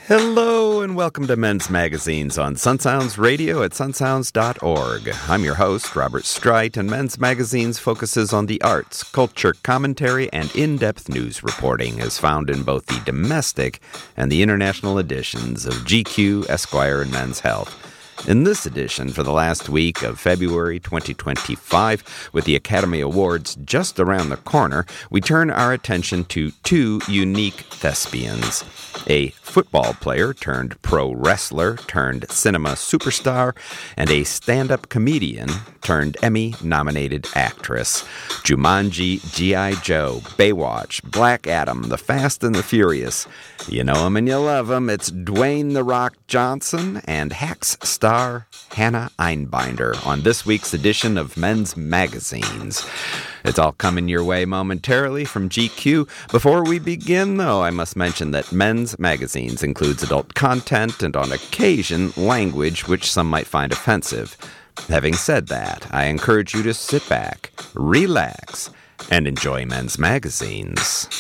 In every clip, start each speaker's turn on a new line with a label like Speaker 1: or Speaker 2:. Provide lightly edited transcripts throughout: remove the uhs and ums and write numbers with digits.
Speaker 1: Hello and welcome to Men's Magazines on Sun Sounds Radio at sunsounds.org. I'm your host, Robert Streit, and Men's Magazines focuses on the arts, culture, commentary, and in-depth news reporting as found in both the domestic and the international editions of GQ, Esquire, and Men's Health. In this edition, for the last week of February 2025, with the Academy Awards just around the corner, we turn our attention to two unique thespians. A football player turned pro wrestler turned cinema superstar, and a stand-up comedian turned Emmy-nominated actress. Jumanji, G.I. Joe, Baywatch, Black Adam, The Fast and the Furious. You know him and you love him. It's Dwayne "The Rock" Johnson and Hacks star Hannah Einbinder on this week's edition of Men's Magazines. It's all coming your way momentarily from GQ. Before we begin, though, I must mention that Men's Magazines includes adult content and, on occasion, language which some might find offensive. Having said that, I encourage you to sit back, relax, and enjoy Men's Magazines.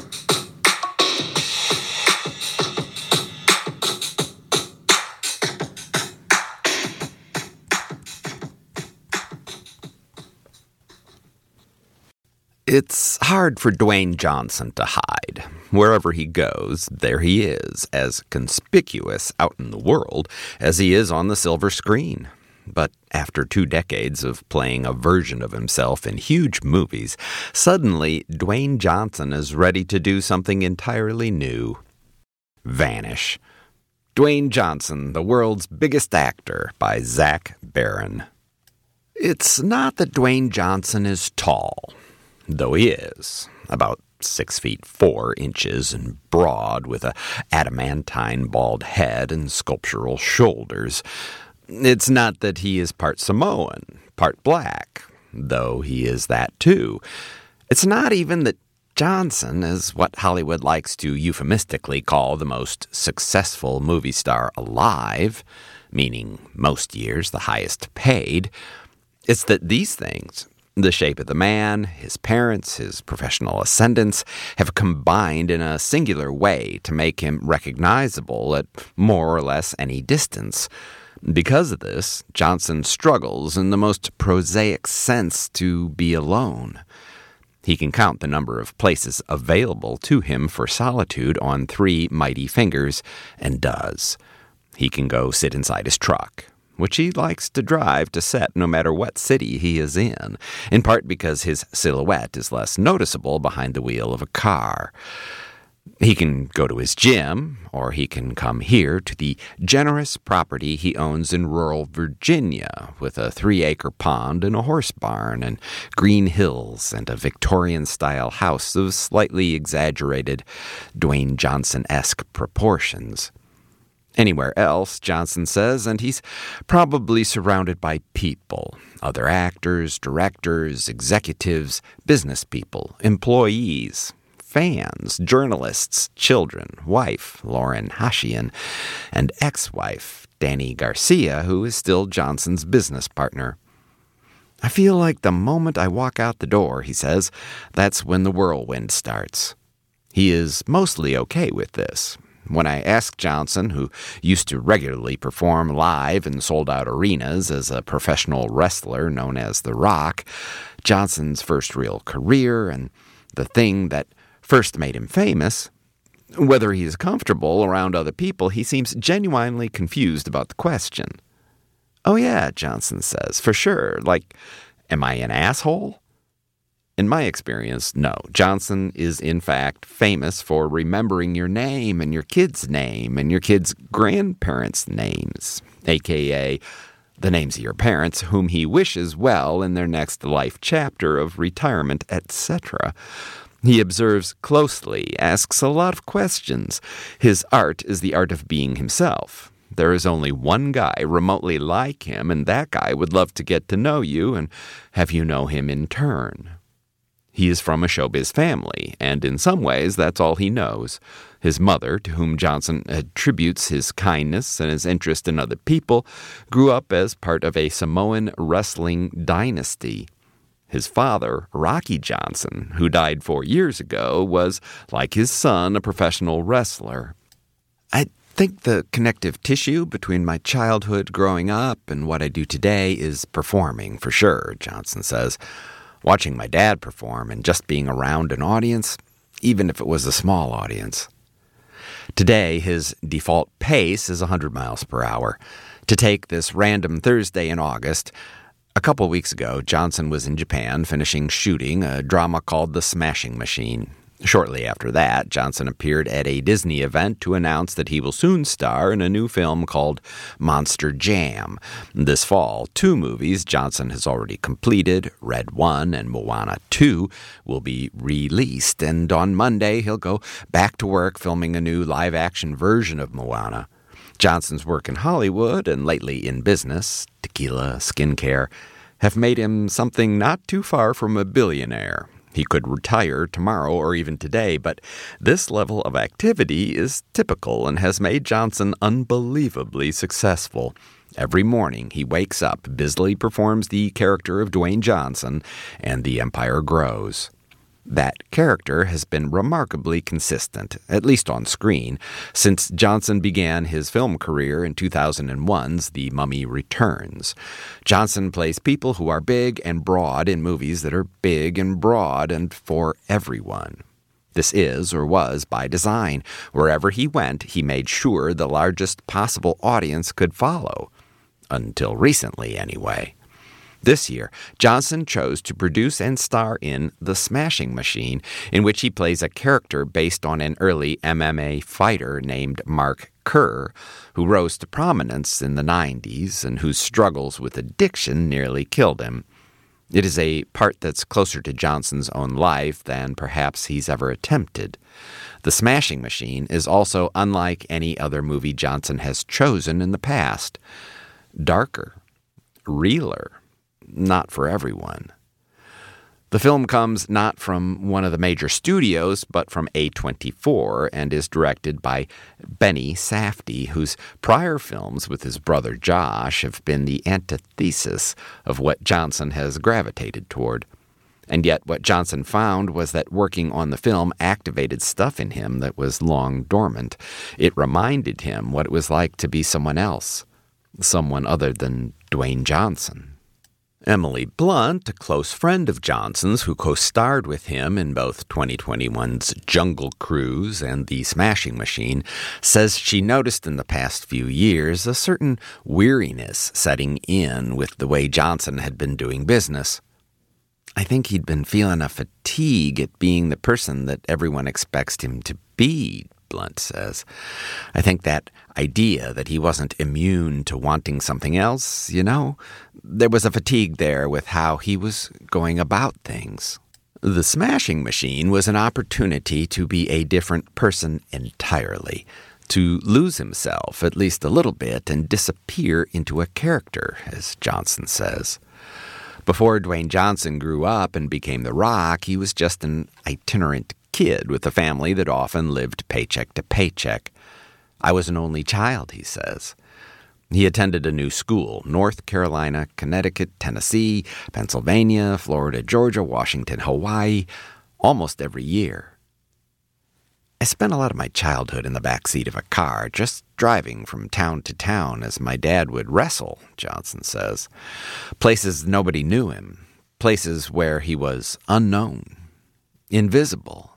Speaker 1: It's hard for Dwayne Johnson to hide. Wherever he goes, there he is, as conspicuous out in the world as he is on the silver screen. But after 2 decades of playing a version of himself in huge movies, suddenly Dwayne Johnson is ready to do something entirely new. Vanish. Dwayne Johnson, the World's Biggest Actor, by Zach Baron. It's not that Dwayne Johnson is tall, though he is, about 6 feet 4 inches and broad, with a adamantine bald head and sculptural shoulders. It's not that he is part Samoan, part black, though he is that too. It's not even that Johnson is what Hollywood likes to euphemistically call the most successful movie star alive, meaning most years the highest paid. It's that these things, the shape of the man, his parents, his professional ascendance, have combined in a singular way to make him recognizable at more or less any distance. Because of this, Johnson struggles in the most prosaic sense to be alone. He can count the number of places available to him for solitude on 3 mighty fingers, and does. He can go sit inside his truck, which he likes to drive to set no matter what city he is in part because his silhouette is less noticeable behind the wheel of a car. He can go to his gym, or he can come here to the generous property he owns in rural Virginia, with a 3-acre pond and a horse barn and green hills and a Victorian-style house of slightly exaggerated Dwayne Johnson-esque proportions. Anywhere else, Johnson says, and he's probably surrounded by people, other actors, directors, executives, business people, employees, fans, journalists, children, wife, Lauren Hashian, and ex-wife, Danny Garcia, who is still Johnson's business partner. I feel like the moment I walk out the door, he says, that's when the whirlwind starts. He is mostly okay with this. When I asked Johnson, who used to regularly perform live in sold-out arenas as a professional wrestler known as The Rock, Johnson's first real career and the thing that first made him famous, whether he is comfortable around other people, he seems genuinely confused about the question. "Oh yeah," Johnson says, "for sure. Like, am I an asshole?" In my experience, no. Johnson is, in fact, famous for remembering your name and your kid's name and your kid's grandparents' names, a.k.a. the names of your parents, whom he wishes well in their next life chapter of retirement, etc. He observes closely, asks a lot of questions. His art is the art of being himself. There is only one guy remotely like him, and that guy would love to get to know you and have you know him in turn. He is from a showbiz family, and in some ways that's all he knows. His mother, to whom Johnson attributes his kindness and his interest in other people, grew up as part of a Samoan wrestling dynasty. His father, Rocky Johnson, who died 4 years ago, was, like his son, a professional wrestler. I think the connective tissue between my childhood growing up and what I do today is performing, for sure, Johnson says. Watching my dad perform and just being around an audience, even if it was a small audience. Today, his default pace is 100 miles per hour. To take this random Thursday in August, a couple weeks ago, Johnson was in Japan finishing shooting a drama called The Smashing Machine. Shortly after that, Johnson appeared at a Disney event to announce that he will soon star in a new film called Monster Jam. This fall, 2 movies Johnson has already completed, Red 1 and Moana 2, will be released, and on Monday he'll go back to work filming a new live-action version of Moana. Johnson's work in Hollywood and lately in business, tequila, skincare, have made him something not too far from a billionaire. He could retire tomorrow or even today, but this level of activity is typical and has made Johnson unbelievably successful. Every morning he wakes up, busily performs the character of Dwayne Johnson, and the empire grows. That character has been remarkably consistent, at least on screen, since Johnson began his film career in 2001's The Mummy Returns. Johnson plays people who are big and broad in movies that are big and broad and for everyone. This is, or was, by design. Wherever he went, he made sure the largest possible audience could follow. Until recently, anyway. This year, Johnson chose to produce and star in The Smashing Machine, in which he plays a character based on an early MMA fighter named Mark Kerr, who rose to prominence in the 90s and whose struggles with addiction nearly killed him. It is a part that's closer to Johnson's own life than perhaps he's ever attempted. The Smashing Machine is also unlike any other movie Johnson has chosen in the past. Darker, realer. Not for everyone. The film comes not from one of the major studios, but from A24, and is directed by Benny Safdie, whose prior films with his brother Josh have been the antithesis of what Johnson has gravitated toward. And yet what Johnson found was that working on the film activated stuff in him that was long dormant. It reminded him what it was like to be someone else, someone other than Dwayne Johnson. Emily Blunt, a close friend of Johnson's who co-starred with him in both 2021's Jungle Cruise and The Smashing Machine, says she noticed in the past few years a certain weariness setting in with the way Johnson had been doing business. I think he'd been feeling a fatigue at being the person that everyone expects him to be, Blunt says. I think that idea that he wasn't immune to wanting something else, there was a fatigue there with how he was going about things. The Smashing Machine was an opportunity to be a different person entirely, to lose himself at least a little bit and disappear into a character, as Johnson says. Before Dwayne Johnson grew up and became The Rock, he was just an itinerant kid with a family that often lived paycheck to paycheck. I was an only child, he says. He attended a new school, North Carolina, Connecticut, Tennessee, Pennsylvania, Florida, Georgia, Washington, Hawaii, almost every year. I spent a lot of my childhood in the back seat of a car, just driving from town to town as my dad would wrestle, Johnson says. Places nobody knew him, places where he was unknown, invisible.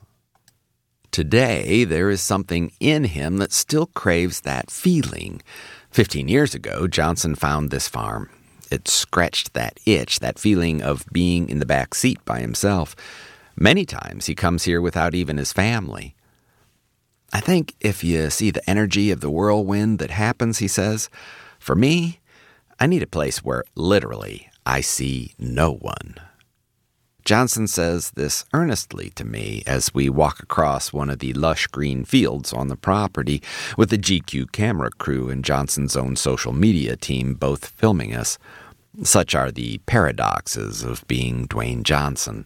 Speaker 1: Today, there is something in him that still craves that feeling. 15 years ago, Johnson found this farm. It scratched that itch, that feeling of being in the back seat by himself. Many times he comes here without even his family. I think if you see the energy of the whirlwind that happens, he says, for me, I need a place where literally I see no one. Johnson says this earnestly to me as we walk across one of the lush green fields on the property with the GQ camera crew and Johnson's own social media team both filming us. Such are the paradoxes of being Dwayne Johnson.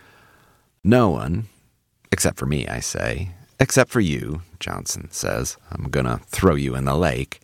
Speaker 1: No one, except for me, I say, except for you, Johnson says. I'm gonna throw you in the lake.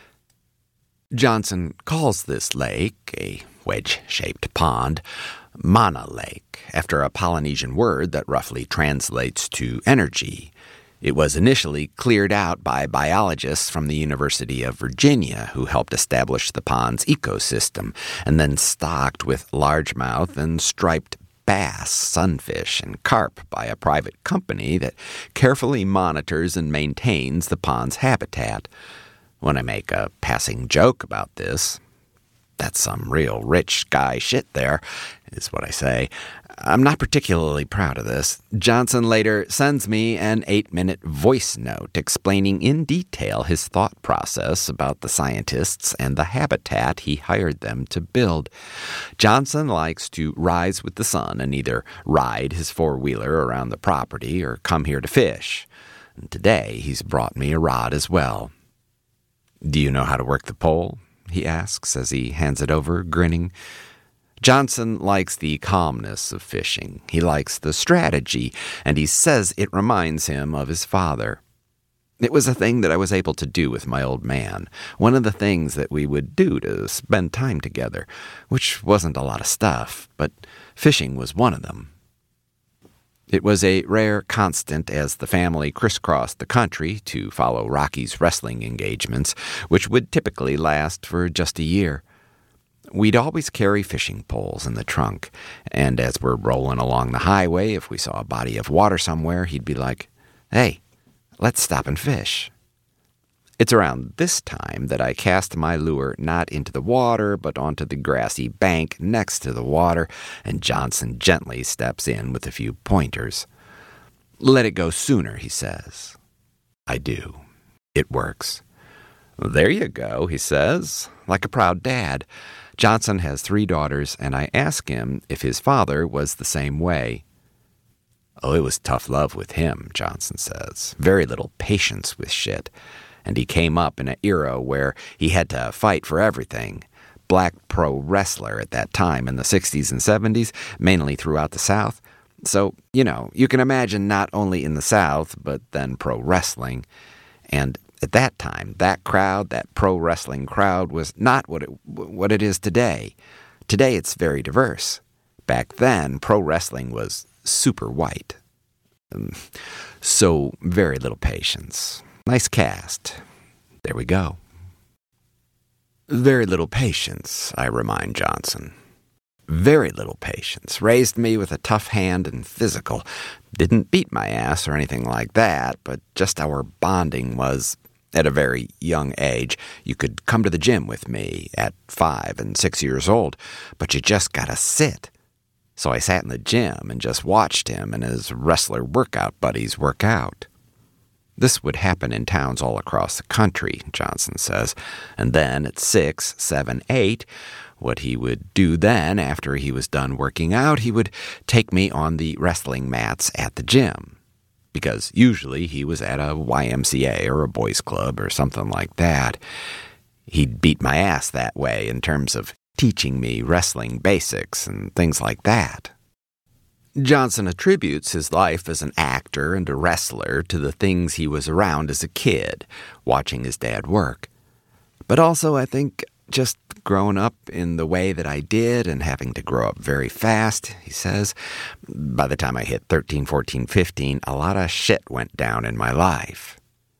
Speaker 1: Johnson calls this lake, a wedge-shaped pond, Mana Lake, after a Polynesian word that roughly translates to energy. It was initially cleared out by biologists from the University of Virginia who helped establish the pond's ecosystem, and then stocked with largemouth and striped bass, sunfish, and carp by a private company that carefully monitors and maintains the pond's habitat. When I make a passing joke about this, "That's some real rich guy shit there," is what I say. I'm not particularly proud of this. Johnson later sends me an 8-minute voice note explaining in detail his thought process about the scientists and the habitat he hired them to build. Johnson likes to rise with the sun and either ride his four-wheeler around the property or come here to fish. And today he's brought me a rod as well. "Do you know how to work the pole?" he asks as he hands it over, grinning. Johnson likes the calmness of fishing. He likes the strategy, and he says it reminds him of his father. It was a thing that I was able to do with my old man, one of the things that we would do to spend time together, which wasn't a lot of stuff, but fishing was one of them. It was a rare constant as the family crisscrossed the country to follow Rocky's wrestling engagements, which would typically last for just a year. We'd always carry fishing poles in the trunk, and as we're rolling along the highway, if we saw a body of water somewhere, he'd be like, "Hey, let's stop and fish." It's around this time that I cast my lure not into the water, but onto the grassy bank next to the water, and Johnson gently steps in with a few pointers. "Let it go sooner," he says. I do. It works. "There you go," he says, like a proud dad. Johnson has 3 daughters, and I ask him if his father was the same way. "Oh, it was tough love with him," Johnson says. "Very little patience with shit. And he came up in an era where he had to fight for everything. Black pro wrestler at that time in the 60s and 70s, mainly throughout the South. So, you can imagine not only in the South, but then pro wrestling. And at that time, that crowd, that pro wrestling crowd, was not what it is today. Today it's very diverse. Back then, pro wrestling was super white. So very little patience. Nice cast. There we go. Very little patience, I remind Johnson. Very little patience. Raised me with a tough hand and physical. Didn't beat my ass or anything like that, but just our bonding was, at a very young age, you could come to the gym with me at 5 and 6 years old, but you just gotta sit. So I sat in the gym and just watched him and his wrestler workout buddies work out. This would happen in towns all across the country, Johnson says, and then at 6, 7, 8, what he would do then, after he was done working out, he would take me on the wrestling mats at the gym, because usually he was at a YMCA or a boys' club or something like that. He'd beat my ass that way in terms of teaching me wrestling basics and things like that. Johnson attributes his life as an actor and a wrestler to the things he was around as a kid, watching his dad work. But also, I think, just growing up in the way that I did and having to grow up very fast, he says, by the time I hit 13, 14, 15, a lot of shit went down in my life.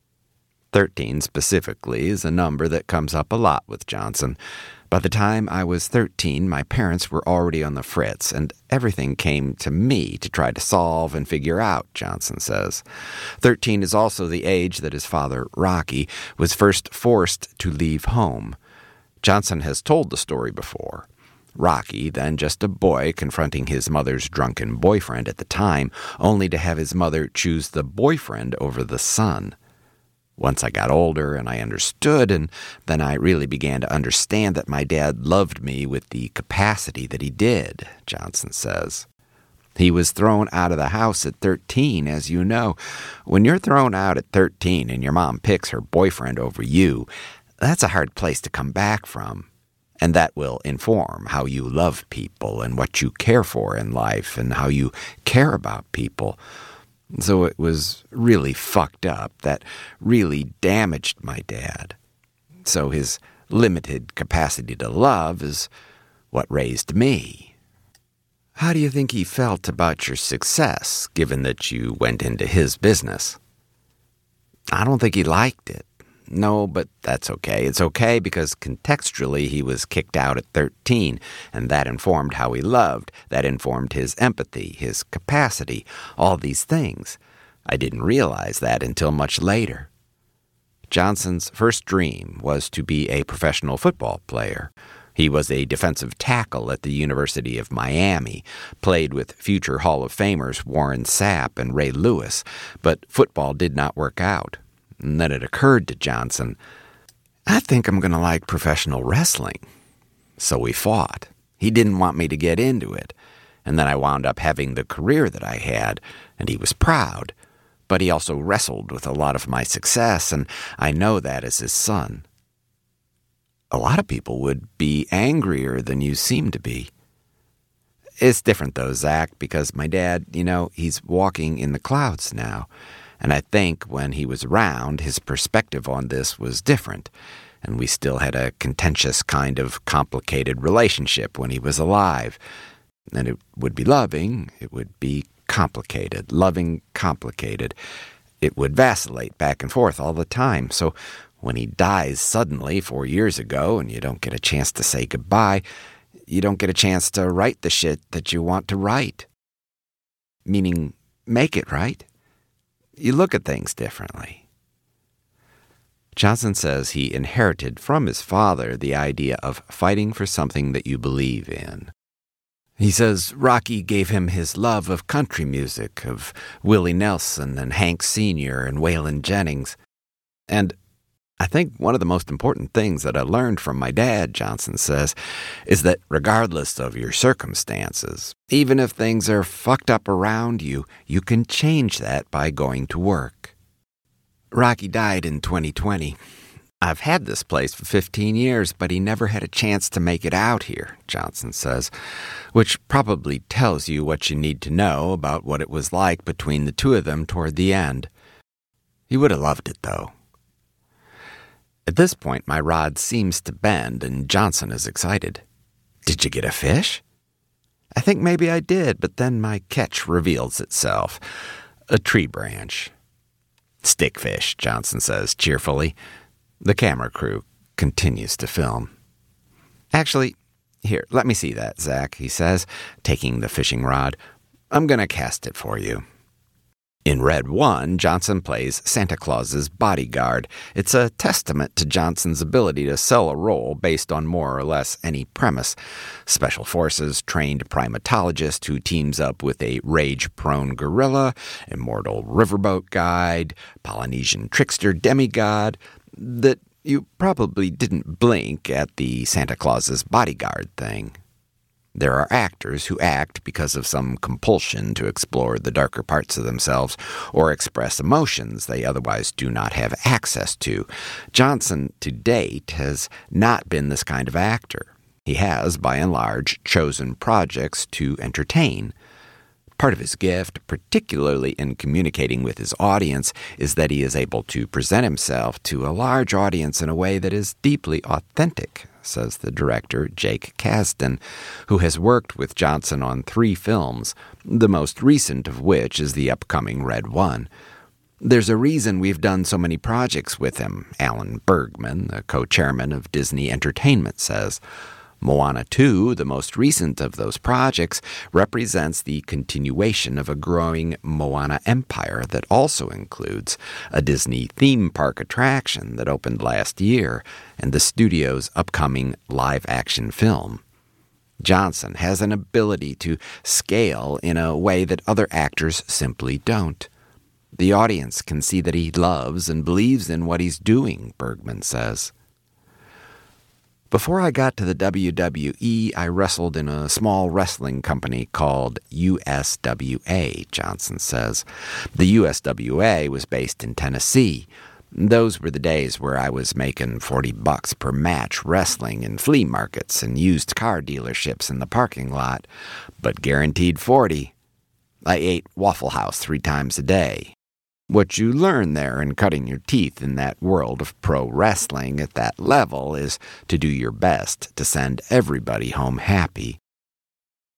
Speaker 1: 13 specifically is a number that comes up a lot with Johnson. By the time I was 13, my parents were already on the fritz, and everything came to me to try to solve and figure out, Johnson says. 13 is also the age that his father, Rocky, was first forced to leave home. Johnson has told the story before. Rocky, then just a boy confronting his mother's drunken boyfriend at the time, only to have his mother choose the boyfriend over the son. Once I got older and I understood, and then I really began to understand that my dad loved me with the capacity that he did, Johnson says. He was thrown out of the house at 13, as you know. When you're thrown out at 13 and your mom picks her boyfriend over you, that's a hard place to come back from. And that will inform how you love people and what you care for in life and how you care about people. So it was really fucked up. That really damaged my dad. So his limited capacity to love is what raised me. How do you think he felt about your success, given that you went into his business? I don't think he liked it. No, but that's okay. It's okay because contextually he was kicked out at 13, and that informed how he loved. That informed his empathy, his capacity, all these things. I didn't realize that until much later. Johnson's first dream was to be a professional football player. He was a defensive tackle at the University of Miami, played with future Hall of Famers Warren Sapp and Ray Lewis, but football did not work out. And then it occurred to Johnson, I think I'm going to like professional wrestling. So we fought. He didn't want me to get into it. And then I wound up having the career that I had, and he was proud. But he also wrestled with a lot of my success, and I know that as his son. A lot of people would be angrier than you seem to be. It's different though, Zach, because my dad, he's walking in the clouds now. And I think when he was around, his perspective on this was different. And we still had a contentious kind of complicated relationship when he was alive. And it would be loving, it would be complicated, loving, complicated. It would vacillate back and forth all the time. So when he dies suddenly 4 years ago and you don't get a chance to say goodbye, you don't get a chance to write the shit that you want to write. Meaning, make it, right? You look at things differently. Johnson says he inherited from his father the idea of fighting for something that you believe in. He says Rocky gave him his love of country music, of Willie Nelson and Hank Sr. and Waylon Jennings. And I think one of the most important things that I learned from my dad, Johnson says, is that regardless of your circumstances, even if things are fucked up around you, you can change that by going to work. Rocky died in 2020. I've had this place for 15 years, but he never had a chance to make it out here, Johnson says, which probably tells you what you need to know about what it was like between the two of them toward the end. He would have loved it, though. At this point, my rod seems to bend, and Johnson is excited. Did you get a fish? I think maybe I did, but then my catch reveals itself. A tree branch. Stickfish, Johnson says cheerfully. The camera crew continues to film. Actually, here, let me see that, Zach, he says, taking the fishing rod. I'm going to cast it for you. In Red 1, Johnson plays Santa Claus's bodyguard. It's a testament to Johnson's ability to sell a role based on more or less any premise. Special Forces trained primatologist who teams up with a rage-prone gorilla, immortal riverboat guide, Polynesian trickster demigod, that you probably didn't blink at the Santa Claus's bodyguard thing. There are actors who act because of some compulsion to explore the darker parts of themselves or express emotions they otherwise do not have access to. Johnson, to date, has not been this kind of actor. He has, by and large, chosen projects to entertain. Part of his gift, particularly in communicating with his audience, is that he is able to present himself to a large audience in a way that is deeply authentic, says the director, Jake Kasdan, who has worked with Johnson on 3 films, the most recent of which is the upcoming Red 1. There's a reason we've done so many projects with him, Alan Bergman, the co-chairman of Disney Entertainment, says. Moana 2, the most recent of those projects, represents the continuation of a growing Moana empire that also includes a Disney theme park attraction that opened last year and the studio's upcoming live-action film. Johnson has an ability to scale in a way that other actors simply don't. The audience can see that he loves and believes in what he's doing, Bergman says. Before I got to the WWE, I wrestled in a small wrestling company called USWA, Johnson says. The USWA was based in Tennessee. Those were the days where I was making $40 per match wrestling in flea markets and used car dealerships in the parking lot, but guaranteed 40. I ate Waffle House 3 times a day. What you learn there in cutting your teeth in that world of pro wrestling at that level is to do your best to send everybody home happy.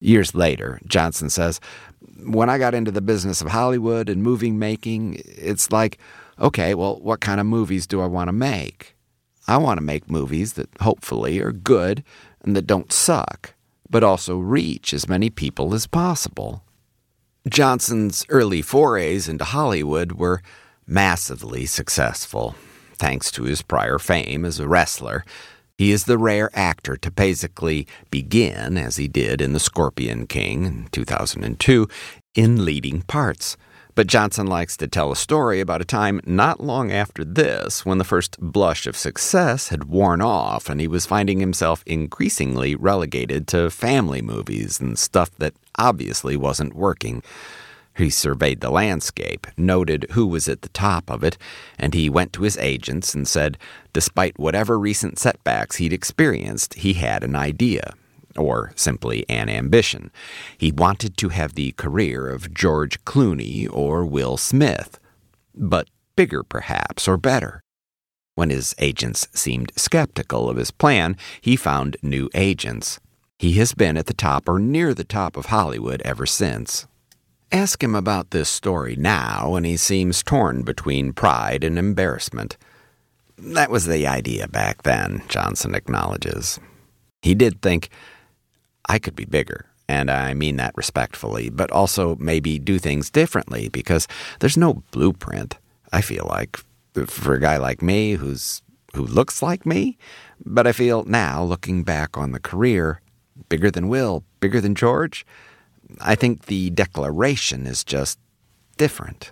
Speaker 1: Years later, Johnson says, "When I got into the business of Hollywood and movie making, it's like, okay, well, what kind of movies do I want to make? I want to make movies that hopefully are good and that don't suck, but also reach as many people as possible." Johnson's early forays into Hollywood were massively successful, thanks to his prior fame as a wrestler. He is the rare actor to basically begin, as he did in The Scorpion King in 2002, in leading parts. But Johnson likes to tell a story about a time not long after this when the first blush of success had worn off and he was finding himself increasingly relegated to family movies and stuff that obviously wasn't working. He surveyed the landscape, noted who was at the top of it, and he went to his agents and said, despite whatever recent setbacks he'd experienced, he had an idea. Or simply an ambition. He wanted to have the career of George Clooney or Will Smith, but bigger perhaps, or better. When his agents seemed skeptical of his plan, he found new agents. He has been at the top or near the top of Hollywood ever since. Ask him about this story now, and he seems torn between pride and embarrassment. That was the idea back then, Johnson acknowledges. He did think, I could be bigger, and I mean that respectfully, but also maybe do things differently because there's no blueprint, I feel like, for a guy like me who looks like me. But I feel now, looking back on the career, bigger than Will, bigger than George, I think the declaration is just different.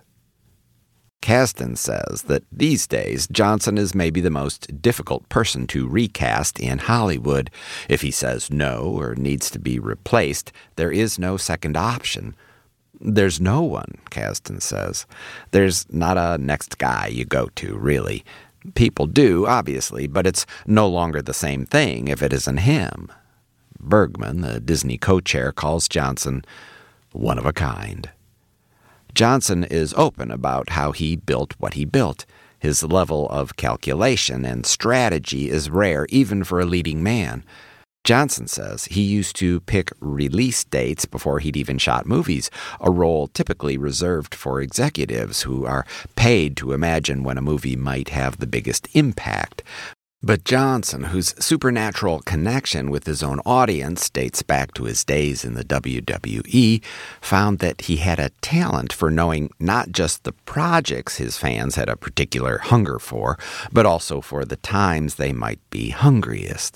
Speaker 1: Kasdan says that these days Johnson is maybe the most difficult person to recast in Hollywood. If he says no or needs to be replaced, there is no second option. There's no one, Kasdan says. There's not a next guy you go to, really. People do, obviously, but it's no longer the same thing if it isn't him. Bergman, the Disney co-chair, calls Johnson one of a kind. Johnson is open about how he built what he built. His level of calculation and strategy is rare even for a leading man. Johnson says he used to pick release dates before he'd even shot movies, a role typically reserved for executives who are paid to imagine when a movie might have the biggest impact. But Johnson, whose supernatural connection with his own audience dates back to his days in the WWE, found that he had a talent for knowing not just the projects his fans had a particular hunger for, but also for the times they might be hungriest.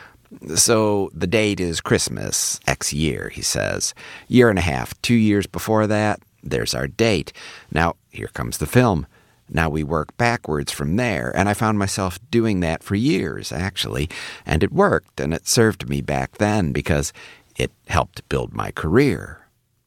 Speaker 1: So the date is Christmas, X year, he says. Year and a half, 2 years before that, there's our date. Now, here comes the film. Now we work backwards from there, and I found myself doing that for years, actually, and it worked, and it served me back then because it helped build my career.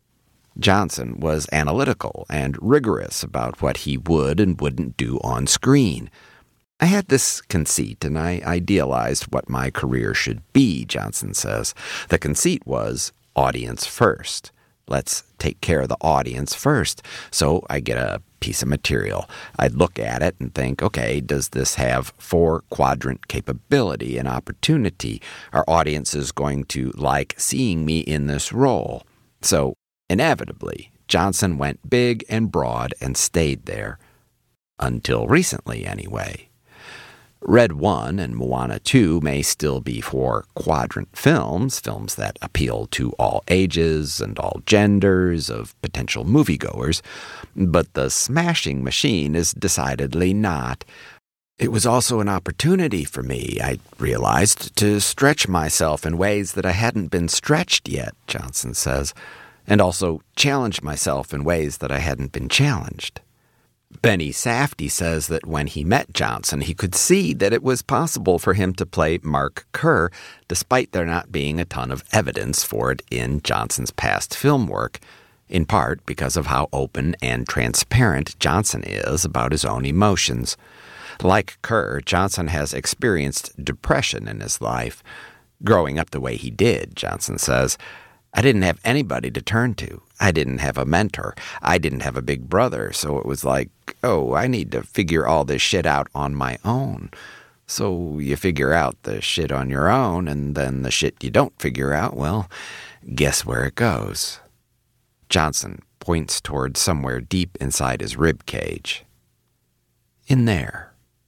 Speaker 1: Johnson was analytical and rigorous about what he would and wouldn't do on screen. I had this conceit, and I idealized what my career should be, Johnson says. The conceit was audience first. Let's take care of the audience first. So I get a piece of material. I'd look at it and think, okay, does this have 4-quadrant capability and opportunity? Are audiences going to like seeing me in this role? So inevitably, Johnson went big and broad and stayed there. Until recently, anyway. Red 1 and Moana 2 may still be 4-quadrant films that appeal to all ages and all genders of potential moviegoers, but The Smashing Machine is decidedly not. It was also an opportunity for me, I realized, to stretch myself in ways that I hadn't been stretched yet, Johnson says, and also challenge myself in ways that I hadn't been challenged. Benny Safdie says that when he met Johnson, he could see that it was possible for him to play Mark Kerr, despite there not being a ton of evidence for it in Johnson's past film work, in part because of how open and transparent Johnson is about his own emotions. Like Kerr, Johnson has experienced depression in his life. Growing up the way he did, Johnson says, I didn't have anybody to turn to. I didn't have a mentor. I didn't have a big brother, so it was like, oh, I need to figure all this shit out on my own. So you figure out the shit on your own, and then the shit you don't figure out, well, Guess where it goes? Johnson points toward somewhere deep inside his rib cage. In there.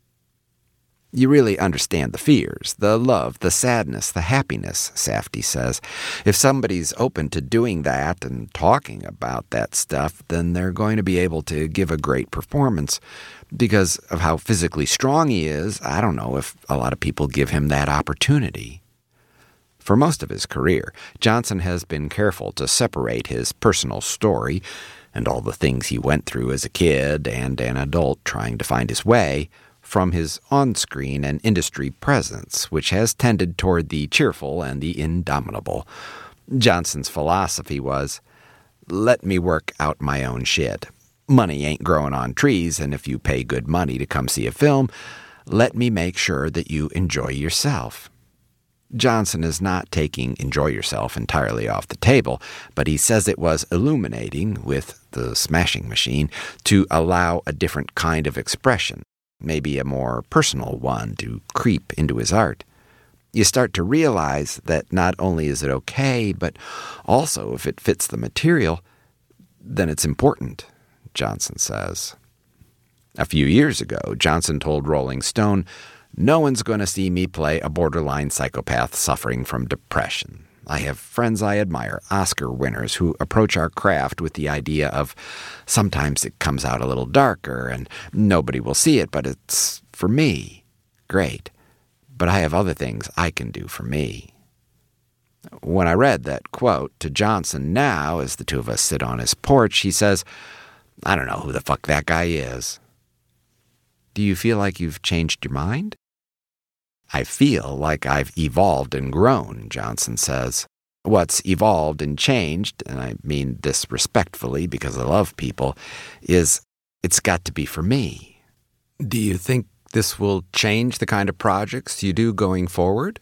Speaker 1: You really understand the fears, the love, the sadness, the happiness, Safdie says. If somebody's open to doing that and talking about that stuff, then they're going to be able to give a great performance. Because of how physically strong he is, I don't know if a lot of people give him that opportunity. For most of his career, Johnson has been careful to separate his personal story and all the things he went through as a kid and an adult trying to find his way from his on-screen and industry presence, which has tended toward the cheerful and the indomitable. Johnson's philosophy was, let me work out my own shit. Money ain't growing on trees, and if you pay good money to come see a film, let me make sure that you enjoy yourself. Johnson is not taking enjoy yourself entirely off the table, but he says it was illuminating with the Smashing Machine to allow a different kind of expression, maybe a more personal one, to creep into his art. You start to realize that not only is it okay, but also if it fits the material, then it's important, Johnson says. A few years ago, Johnson told Rolling Stone, no one's going to see me play a borderline psychopath suffering from depression. I have friends I admire, Oscar winners, who approach our craft with the idea of sometimes it comes out a little darker and nobody will see it, but it's for me. Great. But I have other things I can do for me. When I read that quote to Johnson now, as the two of us sit on his porch, he says, I don't know who the fuck that guy is. Do you feel like you've changed your mind? I feel like I've evolved and grown, Johnson says. What's evolved and changed, and I mean this respectfully because I love people, is it's got to be for me. Do you think this will change the kind of projects you do going forward?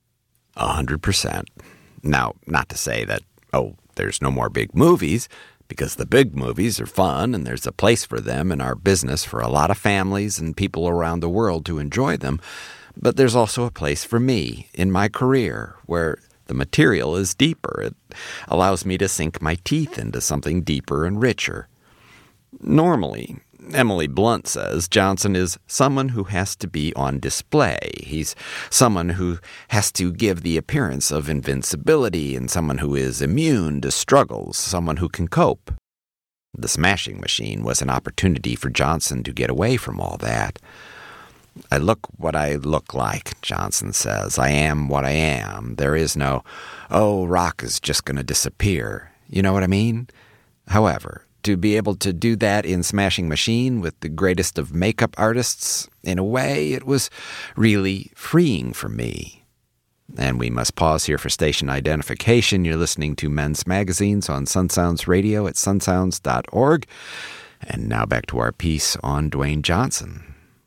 Speaker 1: 100%. Now, not to say that, there's no more big movies, because the big movies are fun and there's a place for them in our business for a lot of families and people around the world to enjoy them. But there's also a place for me in my career where the material is deeper. It allows me to sink my teeth into something deeper and richer. Normally, Emily Blunt says Johnson is someone who has to be on display. He's someone who has to give the appearance of invincibility and someone who is immune to struggles, someone who can cope. The Smashing Machine was an opportunity for Johnson to get away from all that. I look what I look like, Johnson says. I am what I am. There is no, rock is just going to disappear. You know what I mean? However, to be able to do that in Smashing Machine with the greatest of makeup artists, in a way, it was really freeing for me. And we must pause here for station identification. You're listening to Men's Magazines on Sunsounds Radio at sunsounds.org. And now back to our piece on Dwayne Johnson.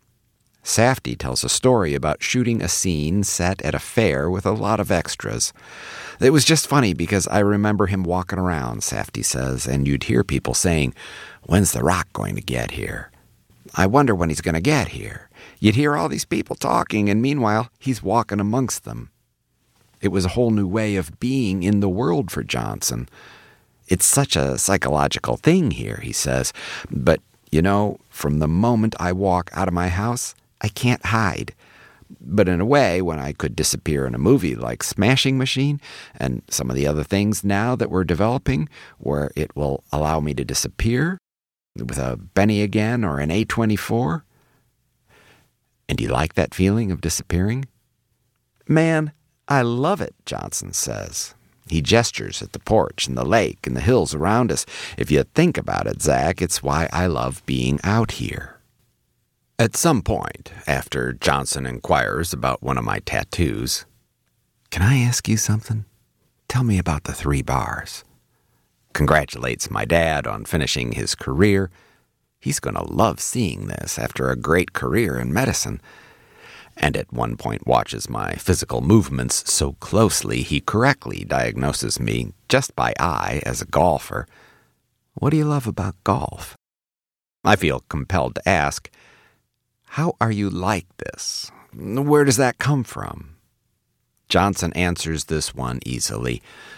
Speaker 1: Safdie tells a story about shooting a scene set at a fair with a lot of extras. It was just funny because I remember him walking around, Safdie says, and you'd hear people saying, when's The Rock going to get here? I wonder when he's going to get here. You'd hear all these people talking, and meanwhile, he's walking amongst them. It was a whole new way of being in the world for Johnson. It's such a psychological thing here, he says, but, from the moment I walk out of my house, I can't hide. But in a way, when I could disappear in a movie like Smashing Machine and some of the other things now that we're developing where it will allow me to disappear with a Benny again or an A24. And do you like that feeling of disappearing? Man, I love it, Johnson says. He gestures at the porch and the lake and the hills around us. If you think about it, Zach, it's why I love being out here. At some point, after Johnson inquires about one of my tattoos, can I ask you something? Tell me about the 3 bars. Congratulates my dad on finishing his career. He's going to love seeing this after a great career in medicine. And at one point watches my physical movements so closely he correctly diagnoses me just by eye as a golfer. What do you love about golf? I feel compelled to ask, how are you like this? Where does that come from? Johnson answers this one easily.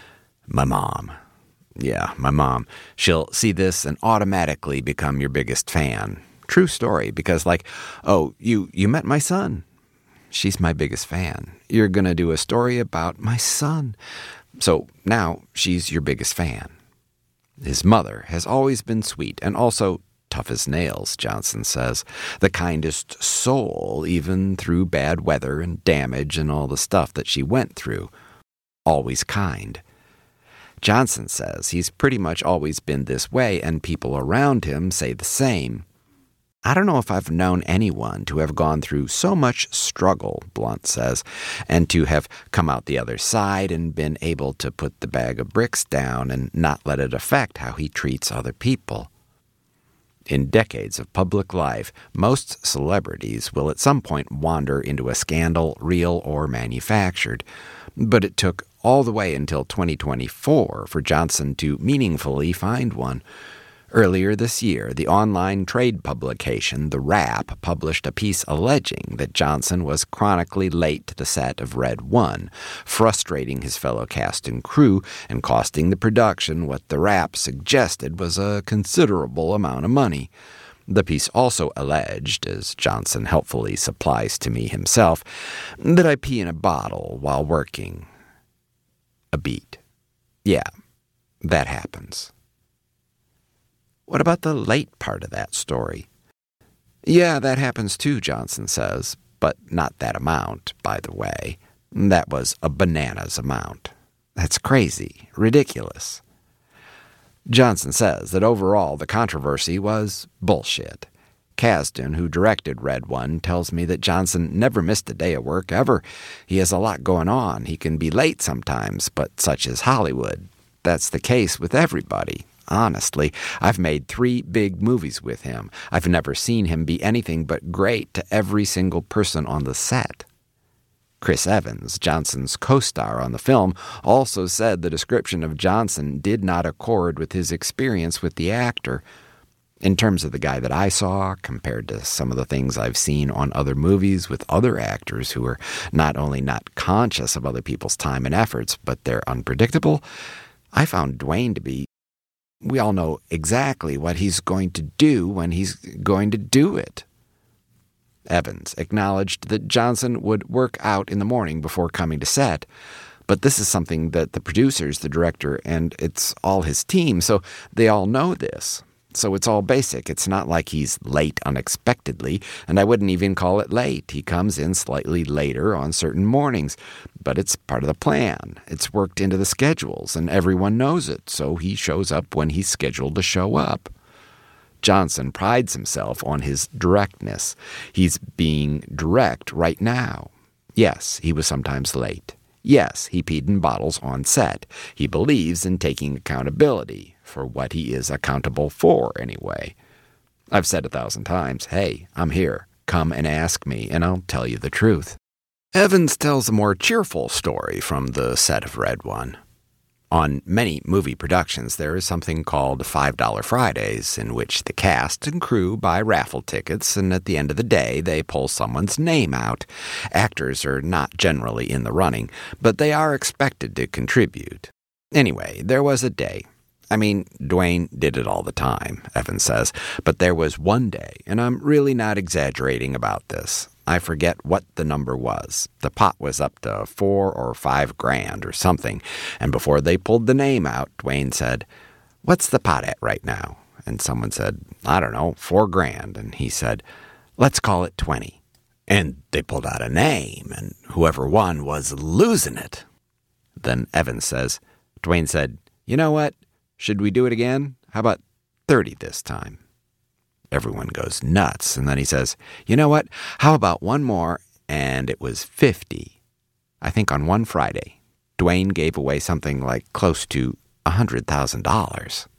Speaker 1: My mom. Yeah, my mom. She'll see this and automatically become your biggest fan. True story, because oh, you met my son. She's my biggest fan. You're going to do a story about my son. So now she's your biggest fan. His mother has always been sweet and also tough as nails, Johnson says. The kindest soul, even through bad weather and damage and all the stuff that she went through. Always kind. Johnson says he's pretty much always been this way, and people around him say the same. I don't know if I've known anyone to have gone through so much struggle, Blunt says, and to have come out the other side and been able to put the bag of bricks down and not let it affect how he treats other people. In decades of public life, most celebrities will at some point wander into a scandal, real or manufactured. But it took all the way until 2024 for Johnson to meaningfully find one. Earlier this year, the online trade publication The Wrap published a piece alleging that Johnson was chronically late to the set of Red One, frustrating his fellow cast and crew and costing the production what The Wrap suggested was a considerable amount of money. The piece also alleged, as Johnson helpfully supplies to me himself, that I pee in a bottle while working. A beat. Yeah, that happens. What about the late part of that story? Yeah, that happens too, Johnson says, but not that amount, by the way. That was a bananas amount. That's crazy, ridiculous. Johnson says that overall the controversy was bullshit. Kasdan, who directed Red One, tells me that Johnson never missed a day of work ever. He has a lot going on. He can be late sometimes, but such is Hollywood. That's the case with everybody. Honestly, I've made 3 big movies with him. I've never seen him be anything but great to every single person on the set. Chris Evans, Johnson's co-star on the film, also said the description of Johnson did not accord with his experience with the actor. In terms of the guy that I saw, compared to some of the things I've seen on other movies with other actors who are not only not conscious of other people's time and efforts, but they're unpredictable, I found Dwayne to be. We all know exactly what he's going to do when he's going to do it. Evans acknowledged that Johnson would work out in the morning before coming to set, but this is something that the producers, the director, and it's all his team, so they all know this. So it's all basic. It's not like he's late unexpectedly, and I wouldn't even call it late. He comes in slightly later on certain mornings, but it's part of the plan. It's worked into the schedules, and everyone knows it, so he shows up when he's scheduled to show up. Johnson prides himself on his directness. He's being direct right now. Yes, he was sometimes late. Yes, he peed in bottles on set. He believes in taking accountability for what he is accountable for, anyway. I've said 1,000 times, hey, I'm here. Come and ask me, and I'll tell you the truth. Evans tells a more cheerful story from the set of Red One. On many movie productions, there is something called $5 Fridays, in which the cast and crew buy raffle tickets, and at the end of the day, they pull someone's name out. Actors are not generally in the running, but they are expected to contribute. Anyway, there was a day. I mean, Dwayne did it all the time, Evans says, but there was one day, and I'm really not exaggerating about this. I forget what the number was. The pot was up to $4 or $5 grand or something, and before they pulled the name out, Dwayne said, "What's the pot at right now?" And someone said, "I don't know, $4 grand." And he said, "Let's call it 20. And they pulled out a name, and whoever won was losing it. Then Evans says, Dwayne said, "You know what? Should we do it again? How about 30 this time?" Everyone goes nuts, and then he says, "You know what? How about one more?" And it was 50. I think on one Friday, Dwayne gave away something like close to $100,000.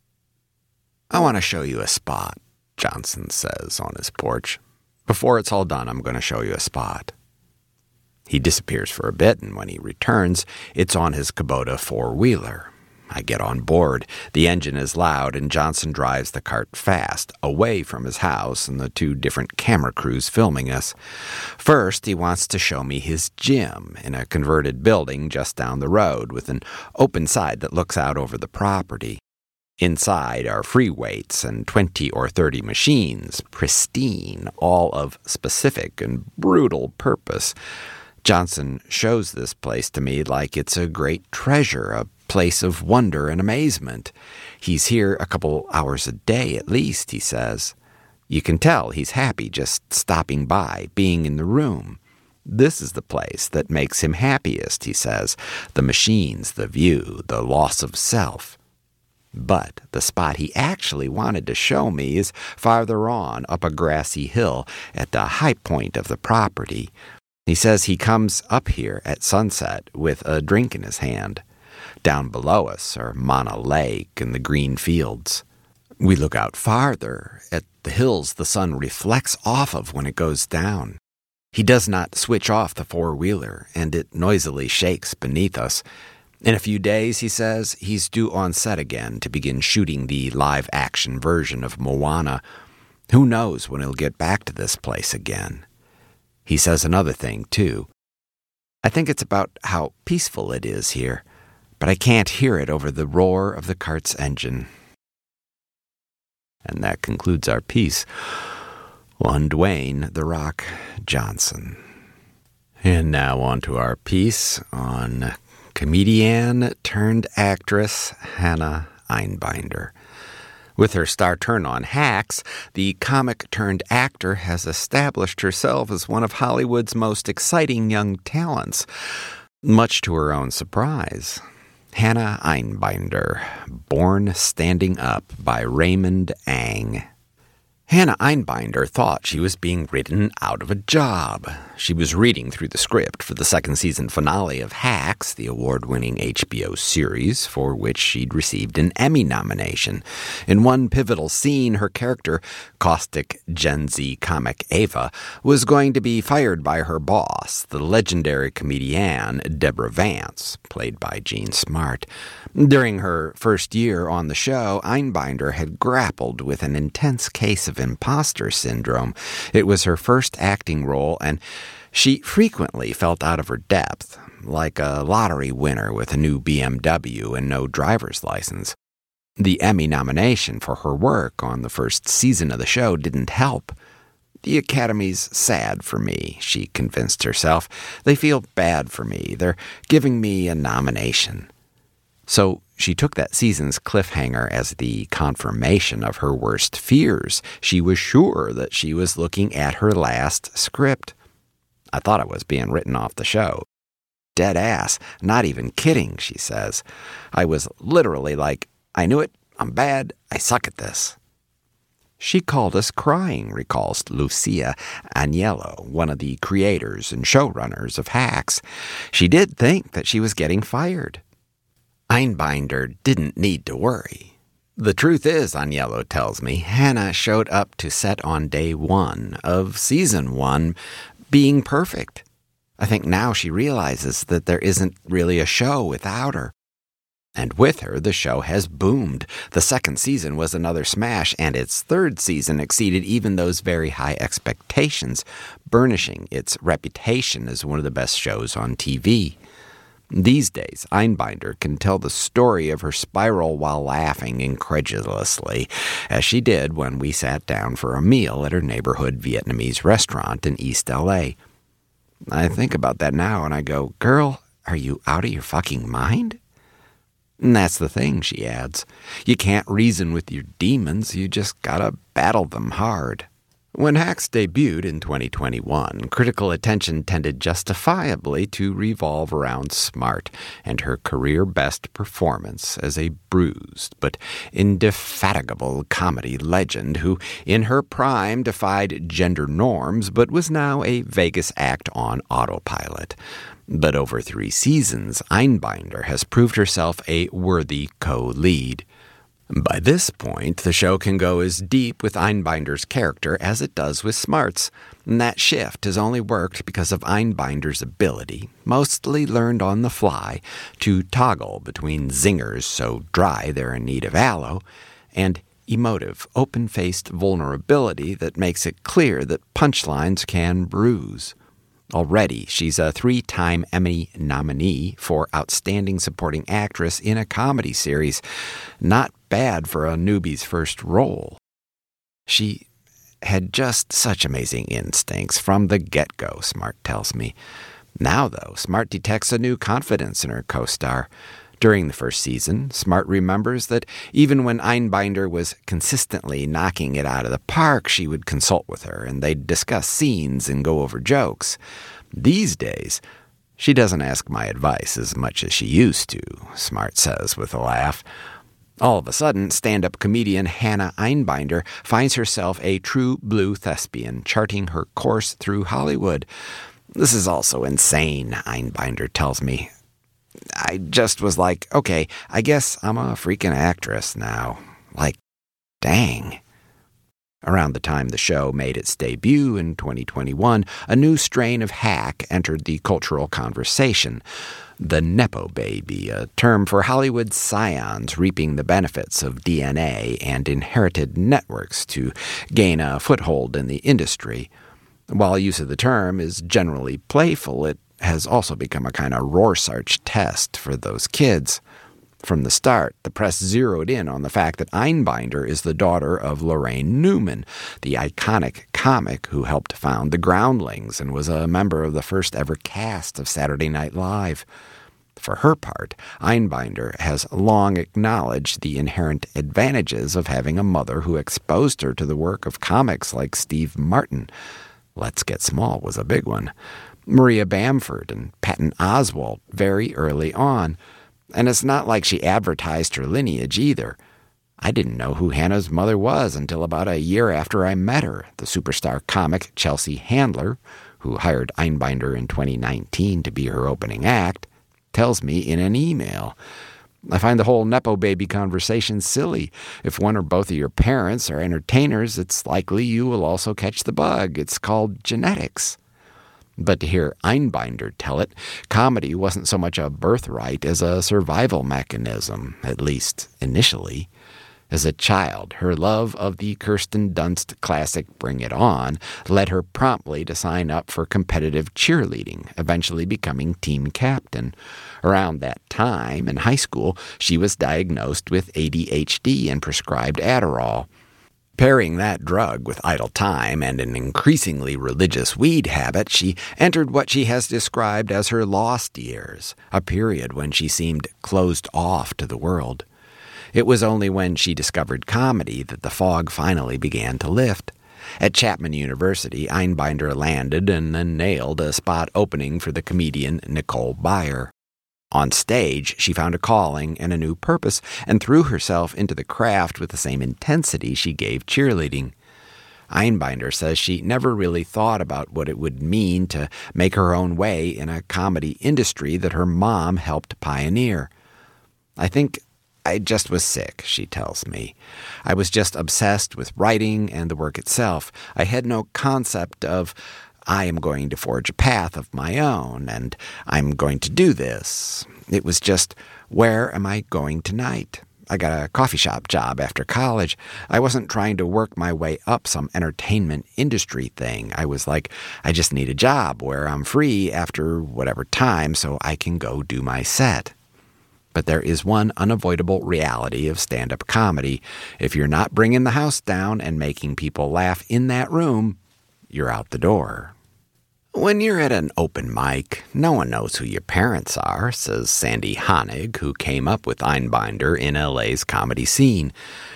Speaker 1: "I want to show you a spot," Johnson says on his porch. "Before it's all done, I'm going to show you a spot." He disappears for a bit, and when he returns, it's on his Kubota four-wheeler. I get on board. The engine is loud, and Johnson drives the cart fast, away from his house and the two different camera crews filming us. First, he wants to show me his gym in a converted building just down the road with an open side that looks out over the property. Inside are free weights and 20 or 30 machines, pristine, all of specific and brutal purpose. Johnson shows this place to me like it's a great treasure, a place of wonder and amazement. He's here a couple hours a day at least, he says. You can tell he's happy just stopping by, being in the room. This is the place that makes him happiest, he says. The machines, the view, the loss of self. But the spot he actually wanted to show me is farther on, up a grassy hill, at the high point of the property. He says he comes up here at sunset with a drink in his hand. Down below us are Mana Lake and the green fields. We look out farther at the hills the sun reflects off of when it goes down. He does not switch off the four-wheeler, and it noisily shakes beneath us. In a few days, he says, he's due on set again to begin shooting the live-action version of Moana. Who knows when he'll get back to this place again? He says another thing, too. I think it's about how peaceful it is here, but I can't hear it over the roar of the cart's engine. And that concludes our piece. One Dwayne "The Rock" Johnson. And now on to our piece on comedian-turned-actress Hannah Einbinder. With her star turn on Hacks, the comic-turned-actor has established herself as one of Hollywood's most exciting young talents, much to her own surprise. Hannah Einbinder, born standing up by Raymond Ang. Hannah Einbinder thought she was being written out of a job. She was reading through the script for the second season finale of Hacks, the award-winning HBO series, for which she'd received an Emmy nomination. In one pivotal scene, her character, caustic Gen Z comic Ava, was going to be fired by her boss, the legendary comedian Deborah Vance, played by Jean Smart. During her first year on the show, Einbinder had grappled with an intense case of imposter syndrome. It was her first acting role, and she frequently felt out of her depth, like a lottery winner with a new BMW and no driver's license. The Emmy nomination for her work on the first season of the show didn't help. The Academy's sad for me, she convinced herself. They feel bad for me. They're giving me a nomination. So she took that season's cliffhanger as the confirmation of her worst fears. She was sure that she was looking at her last script. I thought I was being written off the show. Dead ass. Not even kidding, she says. I was literally like, I knew it. I'm bad. I suck at this. She called us crying, recalls Lucia Agnello, one of the creators and showrunners of Hacks. She did think that she was getting fired. Einbinder didn't need to worry. The truth is, Agnello tells me, Hannah showed up to set on day 1 of season 1 being perfect. I think now she realizes that there isn't really a show without her. And with her, the show has boomed. The second season was another smash, and its third season exceeded even those very high expectations, burnishing its reputation as one of the best shows on TV. These days, Einbinder can tell the story of her spiral while laughing incredulously, as she did when we sat down for a meal at her neighborhood Vietnamese restaurant in East L.A. I think about that now and I go, girl, are you out of your fucking mind? And that's the thing, she adds. You can't reason with your demons, you just gotta battle them hard. When Hacks debuted in 2021, critical attention tended justifiably to revolve around Smart and her career-best performance as a bruised but indefatigable comedy legend who, in her prime, defied gender norms but was now a Vegas act on autopilot. But over 3 seasons, Einbinder has proved herself a worthy co-lead. By this point, the show can go as deep with Einbinder's character as it does with Smart's, and that shift has only worked because of Einbinder's ability, mostly learned on the fly, to toggle between zingers so dry they're in need of aloe, and emotive, open-faced vulnerability that makes it clear that punchlines can bruise. Already, she's a 3-time Emmy nominee for Outstanding Supporting Actress in a Comedy Series. Not bad for a newbie's first role. She had just such amazing instincts from the get-go, Smart tells me. Now, though, Smart detects a new confidence in her co-star. During the first season, Smart remembers that even when Einbinder was consistently knocking it out of the park, she would consult with her, and they'd discuss scenes and go over jokes. These days, she doesn't ask my advice as much as she used to, Smart says with a laugh. All of a sudden, stand-up comedian Hannah Einbinder finds herself a true blue thespian, charting her course through Hollywood. This is also insane, Einbinder tells me. I just was like, okay, I guess I'm a freaking actress now. Like, dang. Around the time the show made its debut in 2021, a new strain of hack entered the cultural conversation. The Nepo baby, a term for Hollywood scions reaping the benefits of DNA and inherited networks to gain a foothold in the industry. While use of the term is generally playful, it has also become a kind of Rorschach test for those kids. From the start, the press zeroed in on the fact that Einbinder is the daughter of Lorraine Newman, the iconic comic who helped found the Groundlings and was a member of the first ever cast of Saturday Night Live. For her part, Einbinder has long acknowledged the inherent advantages of having a mother who exposed her to the work of comics like Steve Martin. Let's Get Small was a big one. Maria Bamford and Patton Oswalt very early on. And it's not like she advertised her lineage either. I didn't know who Hannah's mother was until about a year after I met her, the superstar comic Chelsea Handler, who hired Einbinder in 2019 to be her opening act, tells me in an email. I find the whole Nepo baby conversation silly. If one or both of your parents are entertainers, it's likely you will also catch the bug. It's called genetics. But to hear Einbinder tell it, comedy wasn't so much a birthright as a survival mechanism, at least initially. As a child, her love of the Kirsten Dunst classic Bring It On led her promptly to sign up for competitive cheerleading, eventually becoming team captain. Around that time, in high school, she was diagnosed with ADHD and prescribed Adderall. Pairing that drug with idle time and an increasingly religious weed habit, she entered what she has described as her lost years, a period when she seemed closed off to the world. It was only when she discovered comedy that the fog finally began to lift. At Chapman University, Einbinder landed and then nailed a spot opening for the comedian Nicole Byer. On stage, she found a calling and a new purpose and threw herself into the craft with the same intensity she gave cheerleading. Einbinder says she never really thought about what it would mean to make her own way in a comedy industry that her mom helped pioneer. I think I just was sick, she tells me. I was just obsessed with writing and the work itself. I had no concept of I am going to forge a path of my own, and I'm going to do this. It was just, where am I going tonight? I got a coffee shop job after college. I wasn't trying to work my way up some entertainment industry thing. I was like, I just need a job where I'm free after whatever time so I can go do my set. But there is one unavoidable reality of stand-up comedy. If you're not bringing the house down and making people laugh in that room, you're out the door. When you're at an open mic, no one knows who your parents are, says Sandy Honig, who came up with Einbinder in LA's comedy scene.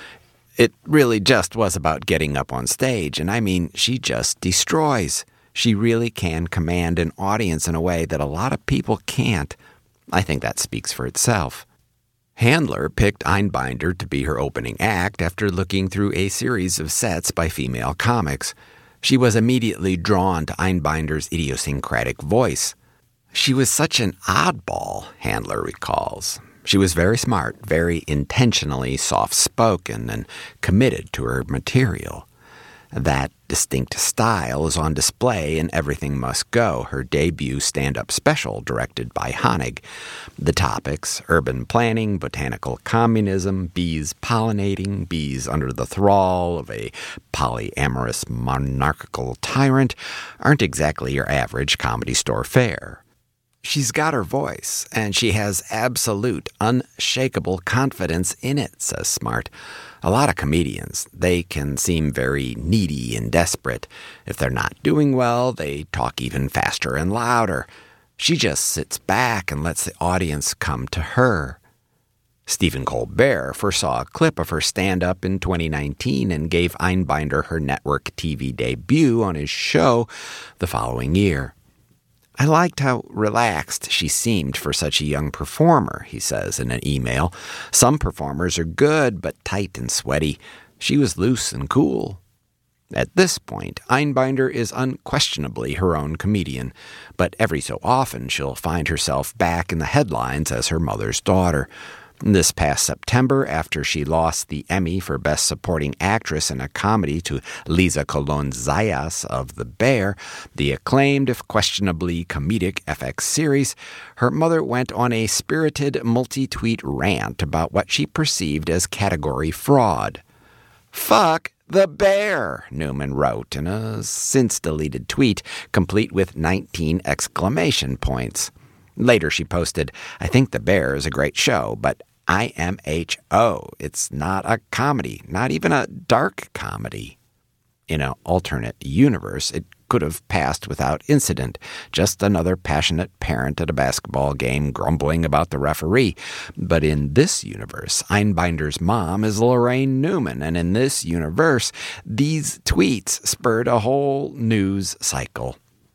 Speaker 1: It really just was about getting up on stage, and I mean, she just destroys. She really can command an audience in a way that a lot of people can't. I think that speaks for itself. Handler picked Einbinder to be her opening act after looking through a series of sets by female comics. She was immediately drawn to Einbinder's idiosyncratic voice. She was such an oddball, Handler recalls. She was very smart, very intentionally soft-spoken, and committed to her material. That distinct style is on display in Everything Must Go, her debut stand-up special directed by Honig. The topics: urban planning, botanical communism, bees pollinating, bees under the thrall of a polyamorous monarchical tyrant, aren't exactly your average Comedy Store fare. She's got her voice, and she has absolute, unshakable confidence in it, says Smart. A lot of comedians, they can seem very needy and desperate. If they're not doing well, they talk even faster and louder. She just sits back and lets the audience come to her. Stephen Colbert foresaw a clip of her stand-up in 2019 and gave Einbinder her network TV debut on his show the following year. I liked how relaxed she seemed for such a young performer, he says in an email. Some performers are good, but tight and sweaty. She was loose and cool. At this point, Einbinder is unquestionably her own comedian, but every so often she'll find herself back in the headlines as her mother's daughter. This past September, after she lost the Emmy for Best Supporting Actress in a Comedy to Liza Colón-Zayas of The Bear, the acclaimed, if questionably comedic FX series, her mother went on a spirited multi-tweet rant about what she perceived as category fraud. "Fuck The Bear," Newman wrote in a since-deleted tweet, complete with 19 exclamation points. Later she posted, "I think The Bear is a great show, but IMHO. It's not a comedy, not even a dark comedy." In an alternate universe, it could have passed without incident, just another passionate parent at a basketball game grumbling about the referee. But in this universe, Einbinder's mom is Lorraine Newman, and in this universe, these tweets spurred a whole news cycle.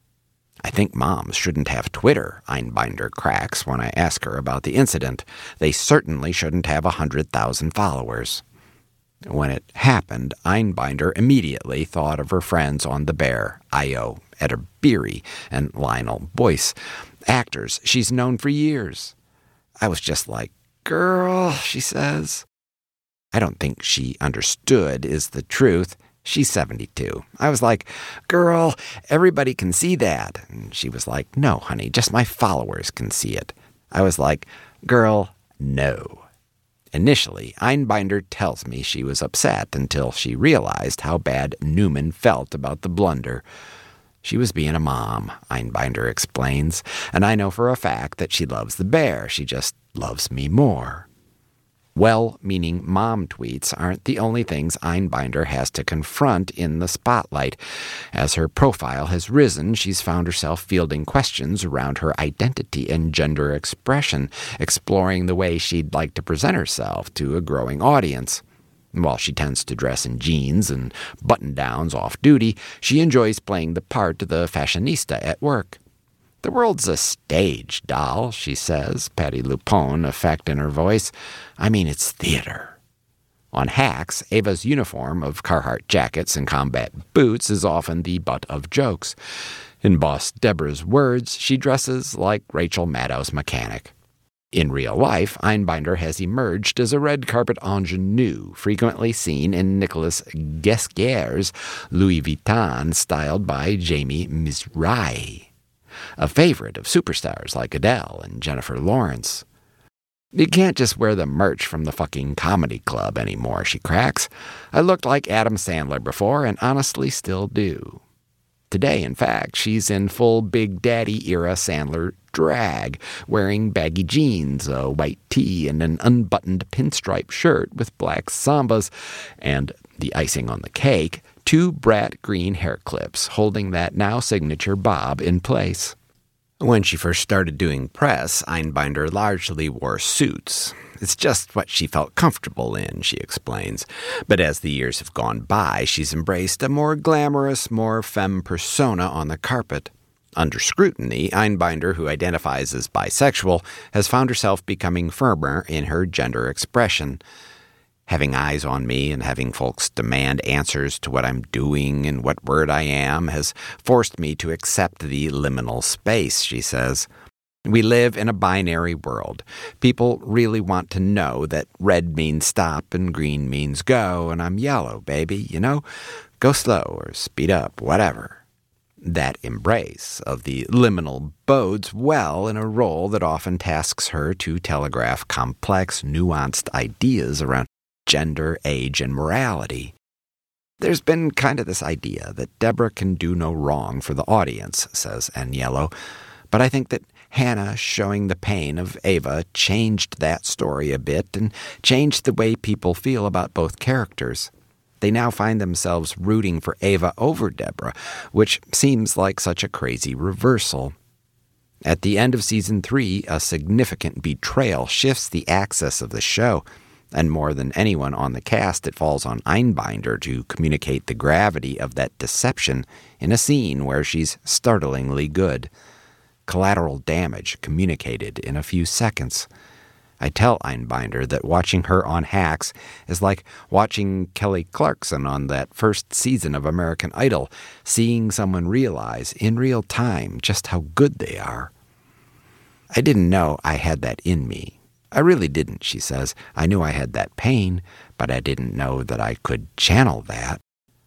Speaker 1: "I think moms shouldn't have Twitter," Einbinder cracks when I ask her about the incident. "They certainly shouldn't have 100,000 followers." When it happened, Einbinder immediately thought of her friends on The Bear, Io Ederbeary and Lionel Boyce, actors she's known for years. I was just like, "Girl," she says. I don't think she understood is the truth. She's 72. I was like, "Girl, everybody can see that." And she was like, "No, honey, just my followers can see it." I was like, "Girl, no." Initially, Einbinder tells me she was upset until she realized how bad Newman felt about the blunder. She was being a mom, Einbinder explains, and I know for a fact that she loves The Bear. She just loves me more. Well-meaning mom tweets aren't the only things Einbinder has to confront in the spotlight. As her profile has risen, she's found herself fielding questions around her identity and gender expression, exploring the way she'd like to present herself to a growing audience. While she tends to dress in jeans and button-downs off-duty, she enjoys playing the part of the fashionista at work. "The world's a stage, doll," she says, Patti LuPone effect in her voice. "I mean, it's theater." On Hacks, Ava's uniform of Carhartt jackets and combat boots is often the butt of jokes. In Boss Deborah's words, she dresses like Rachel Maddow's mechanic. In real life, Einbinder has emerged as a red carpet ingenue, frequently seen in Nicolas Ghesquiere's Louis Vuitton styled by Jamie Mizrahi, a favorite of superstars like Adele and Jennifer Lawrence. "You can't just wear the merch from the fucking comedy club anymore," she cracks. "I looked like Adam Sandler before and honestly still do." Today, in fact, she's in full Big Daddy-era Sandler drag, wearing baggy jeans, a white tee, and an unbuttoned pinstripe shirt with black sambas, and, the icing on the cake, 2 brat green hair clips holding that now signature bob in place. When she first started doing press, Einbinder largely wore suits. It's just what she felt comfortable in, she explains. But as the years have gone by, she's embraced a more glamorous, more femme persona on the carpet. Under scrutiny, Einbinder, who identifies as bisexual, has found herself becoming firmer in her gender expression. Having eyes on me and having folks demand answers to what I'm doing and what word I am has forced me to accept the liminal space, she says. We live in a binary world. People really want to know that red means stop and green means go, and I'm yellow, baby, Go slow or speed up, whatever. That embrace of the liminal bodes well in a role that often tasks her to telegraph complex, nuanced ideas around gender, age, and morality. There's been kind of this idea that Deborah can do no wrong for the audience, says Aniello, but I think that Hannah showing the pain of Ava changed that story a bit and changed the way people feel about both characters. They now find themselves rooting for Ava over Deborah, which seems like such a crazy reversal. At the end of Season 3, a significant betrayal shifts the axis of the show, and more than anyone on the cast, it falls on Einbinder to communicate the gravity of that deception in a scene where she's startlingly good. Collateral damage communicated in a few seconds. I tell Einbinder that watching her on Hacks is like watching Kelly Clarkson on that first season of American Idol, seeing someone realize in real time just how good they are. I didn't know I had that in me. I really didn't, she says. I knew I had that pain, but I didn't know that I could channel that.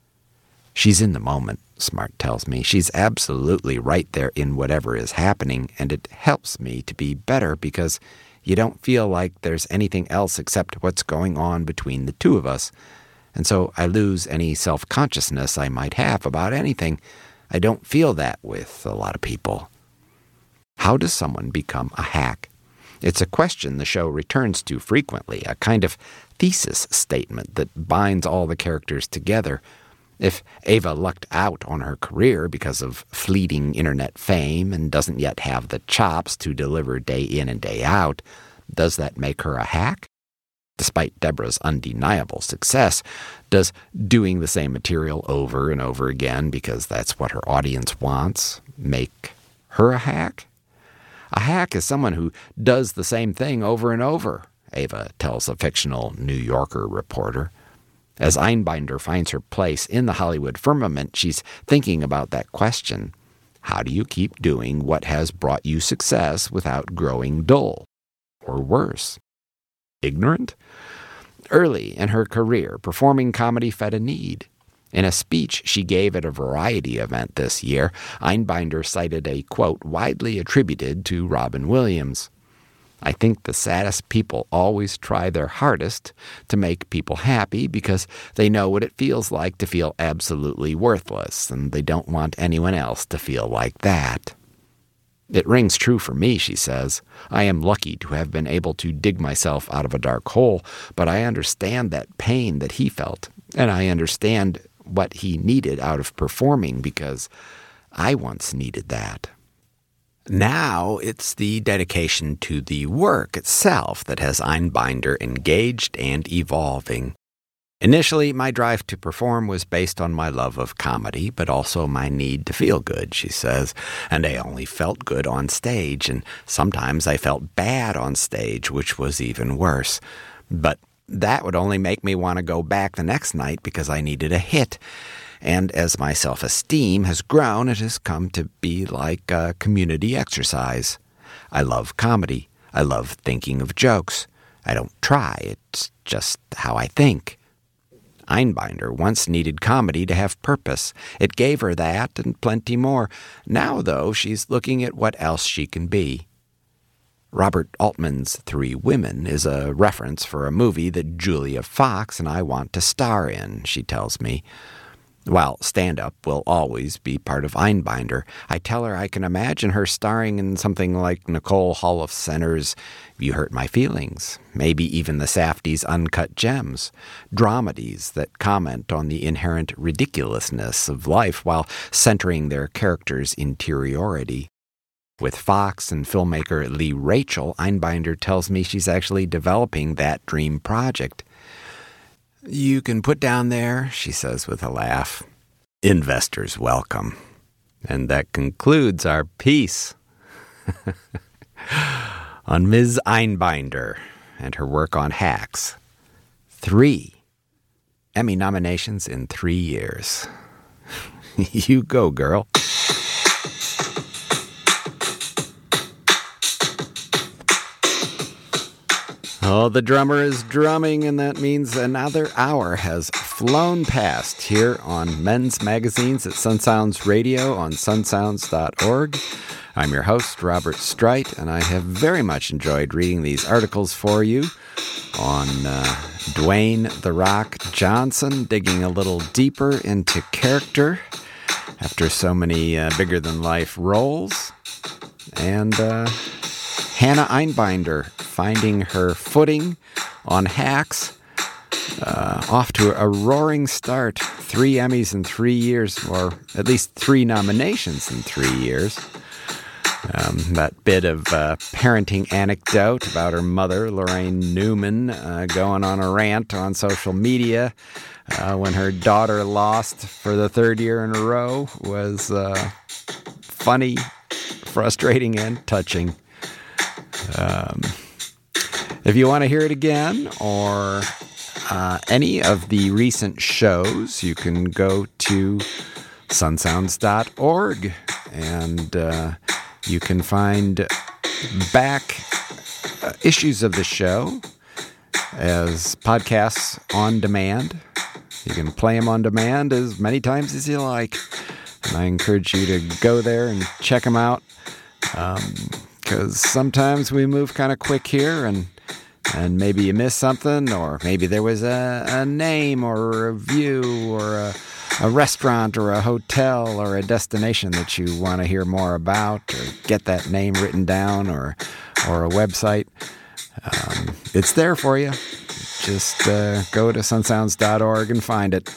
Speaker 1: She's in the moment, Smart tells me. She's absolutely right there in whatever is happening, and it helps me to be better because you don't feel like there's anything else except what's going on between the two of us. And so I lose any self-consciousness I might have about anything. I don't feel that with a lot of people. How does someone become a hack? It's a question the show returns to frequently, a kind of thesis statement that binds all the characters together. If Ava lucked out on her career because of fleeting internet fame and doesn't yet have the chops to deliver day in and day out, does that make her a hack? Despite Deborah's undeniable success, does doing the same material over and over again because that's what her audience wants make her a hack? A hack is someone who does the same thing over and over, Ava tells a fictional New Yorker reporter. As Einbinder finds her place in the Hollywood firmament, she's thinking about that question. How do you keep doing what has brought you success without growing dull? Or worse, ignorant? Early in her career, performing comedy fed a need. In a speech she gave at a variety event this year, Einbinder cited a quote widely attributed to Robin Williams. I think the saddest people always try their hardest to make people happy because they know what it feels like to feel absolutely worthless, and they don't want anyone else to feel like that. It rings true for me, she says. I am lucky to have been able to dig myself out of a dark hole, but I understand that pain that he felt, and I understand what he needed out of performing because I once needed that. Now it's the dedication to the work itself that has Einbinder engaged and evolving. Initially, my drive to perform was based on my love of comedy, but also my need to feel good, she says, and I only felt good on stage, and sometimes I felt bad on stage, which was even worse. But that would only make me want to go back the next night because I needed a hit. And as my self-esteem has grown, it has come to be like a community exercise. I love comedy. I love thinking of jokes. I don't try. It's just how I think. Einbinder once needed comedy to have purpose. It gave her that and plenty more. Now, though, she's looking at what else she can be. Robert Altman's Three Women is a reference for a movie that Julia Fox and I want to star in, she tells me. While stand-up will always be part of Einbinder, I tell her I can imagine her starring in something like Nicole Holofcener's You Hurt My Feelings, maybe even the Safdie's Uncut Gems, dramedies that comment on the inherent ridiculousness of life while centering their characters' interiority. With Fox and filmmaker Lee Rachel, Einbinder tells me she's actually developing that dream project. You can put down there, she says with a laugh, investors welcome. And that concludes our piece on Ms. Einbinder and her work on Hacks. 3 Emmy nominations in 3 years. You go, girl. Oh, the drummer is drumming, and that means another hour has flown past here on Men's Magazines at Sunsounds Radio on sunsounds.org. I'm your host, Robert Streit, and I have very much enjoyed reading these articles for you on Dwayne "The Rock" Johnson, digging a little deeper into character after so many bigger-than-life roles, and Hannah Einbinder finding her footing on Hacks, off to a roaring start. 3 Emmys in 3 years, or at least 3 nominations in 3 years. That bit of parenting anecdote about her mother, Lorraine Newman, going on a rant on social media when her daughter lost for the 3rd year in a row was funny, frustrating, and touching. If you want to hear it again or any of the recent shows, you can go to sunsounds.org and you can find back issues of the show as podcasts on demand. You can play them on demand as many times as you like. And I encourage you to go there and check them out. Because sometimes we move kind of quick here and maybe you miss something, or maybe there was a name or a review or a restaurant or a hotel or a destination that you want to hear more about or get that name written down or a website. It's there for you. Just go to sunsounds.org and find it.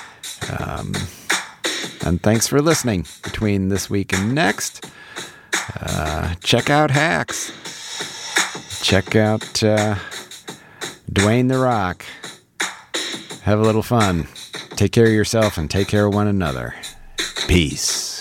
Speaker 1: And thanks for listening. Between this week and next, check out Hacks. Check out Dwayne "The Rock." Have a little fun. Take care of yourself and take care of one another. Peace.